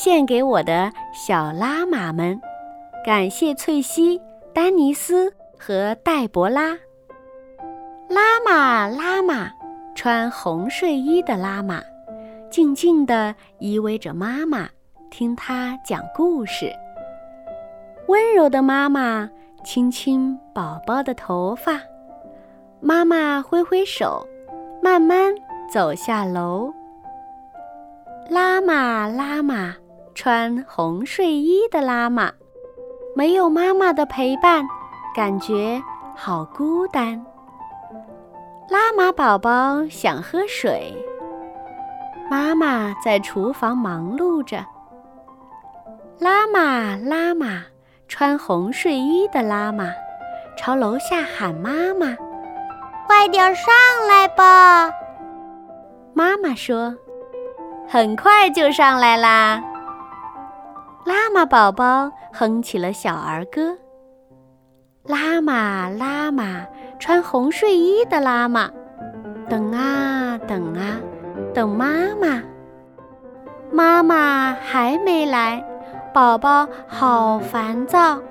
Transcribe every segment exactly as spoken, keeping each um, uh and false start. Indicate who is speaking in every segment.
Speaker 1: 献给我的小拉玛们，感谢翠西、丹尼斯和黛博拉。拉玛，拉玛，穿红睡衣的拉玛，静静地依偎着妈妈，听她讲故事。温柔的妈妈亲亲宝宝的头发，妈妈挥挥手，慢慢走下楼。拉玛，拉玛，穿红睡衣的拉玛，没有妈妈的陪伴，感觉好孤单。拉玛宝宝想喝水，妈妈在厨房忙碌着。拉玛，拉玛，穿红睡衣的拉玛朝楼下喊妈妈：
Speaker 2: 快点上来吧！
Speaker 1: 妈妈说：很快就上来啦。拉玛宝宝哼起了小儿歌。拉玛，拉玛，穿红睡衣的拉玛，等啊等啊，等妈妈。妈妈还没来，宝宝好烦躁。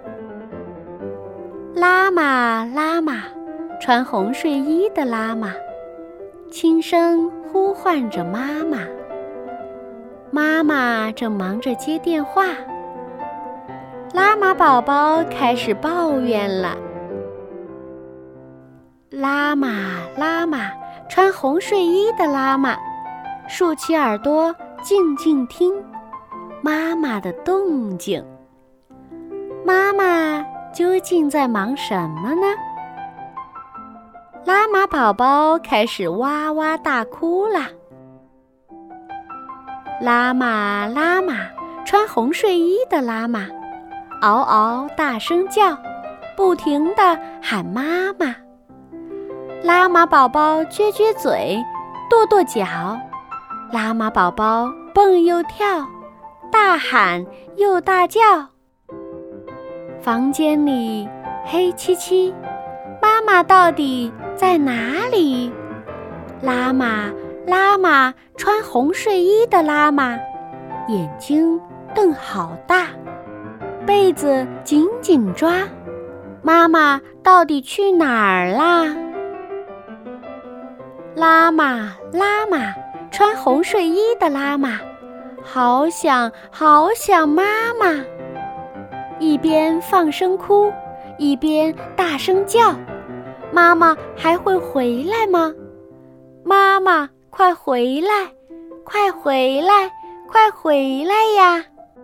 Speaker 1: 拉玛，拉玛，穿红睡衣的拉玛，轻声呼唤着妈妈。妈妈正忙着接电话。拉玛宝宝开始抱怨了。拉玛，拉玛，穿红睡衣的拉玛，竖起耳朵静静听妈妈的动静。妈妈究竟在忙什么呢？拉玛宝宝开始哇哇大哭了。拉玛，拉玛，穿红睡衣的拉玛，嗷嗷大声叫，不停地喊妈妈。拉玛宝宝撅撅嘴，跺跺脚。拉玛宝宝蹦又跳，大喊又大叫。房间里黑漆漆，妈妈到底在哪里？拉玛，拉玛，穿红睡衣的拉玛，眼睛瞪好大，被子紧紧抓。妈妈到底去哪儿啦？拉玛，拉玛，穿红睡衣的拉玛，好想好想妈妈。一边放声哭，一边大声叫。妈妈还会回来吗？妈妈，快回来，快回来，快回来呀！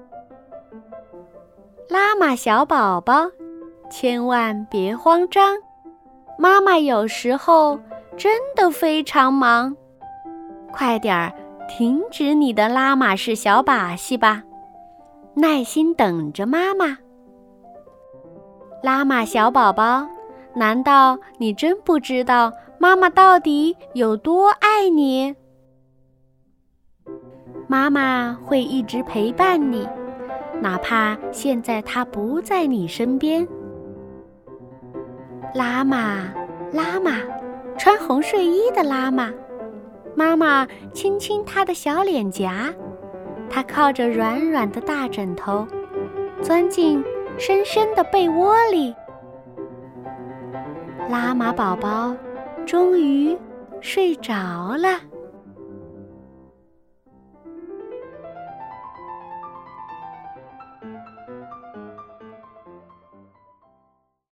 Speaker 1: 拉玛小宝宝，千万别慌张，妈妈有时候真的非常忙。快点儿停止你的拉玛式小把戏吧，耐心等着妈妈。拉玛小宝宝，难道你真不知道妈妈到底有多爱你？妈妈会一直陪伴你，哪怕现在她不在你身边。拉玛，拉玛，穿红睡衣的拉玛，妈妈亲亲她的小脸颊，她靠着软软的大枕头，钻进深深的被窝里。拉玛宝宝终于睡着了。